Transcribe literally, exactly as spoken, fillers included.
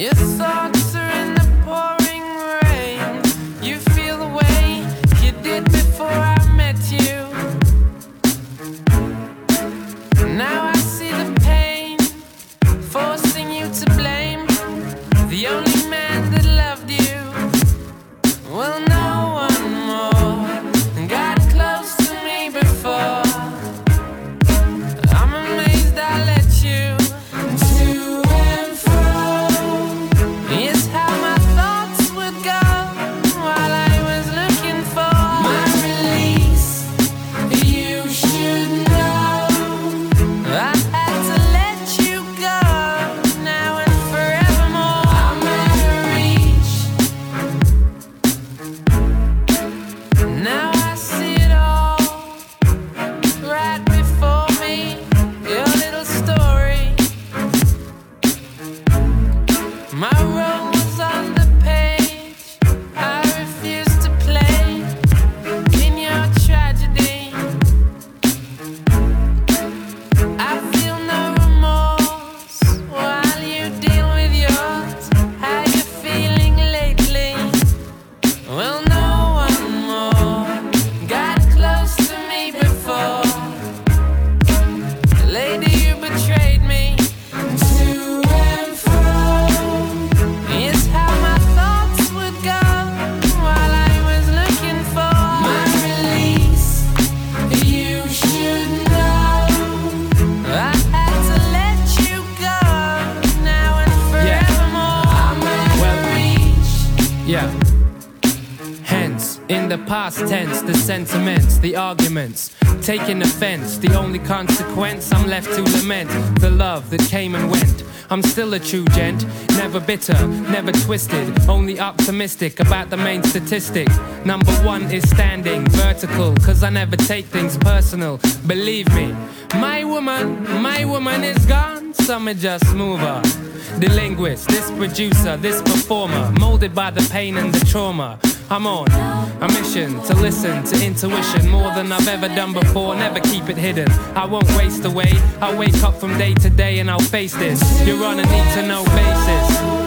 Your thoughts are in the pouring rain. You feel the way you did before I met you. Now I see the pain, forcing you to blame the only man that loved you. Well, no one more got close to me before. I'm amazed I let you to and fro. It's how my thoughts would go while I was looking for my release. You should know I had to let you go now and forevermore. I'm out of reach. Now I see it all right before me. Your little story. My role was on the page. I refused to play in your tragedy. I feel no remorse while you deal with yours. How you feeling lately? Well, no one more got close to me before. Lady, you betrayed me to and fro. It's how my thoughts would go while I was looking for my release. You should know I had to let you go now and forevermore. I'm out Well, of reach. Yeah. Hence, in the past tense, the sentiments, the arguments, taking offense. The only consequence I'm left to lament, the love that came and went. I'm still a true gent, never bitter, never twisted, only optimistic about the main statistic. Number one is standing vertical, cause I never take things personal. Believe me, my woman, my woman is gone, some just move her. The linguist, this producer, this performer, molded by the pain and the trauma. I'm on a mission to listen to intuition more than I've ever done before. Never keep it hidden. I won't waste away. I'll wake up from day to day and I'll face this. You're on a need to know basis.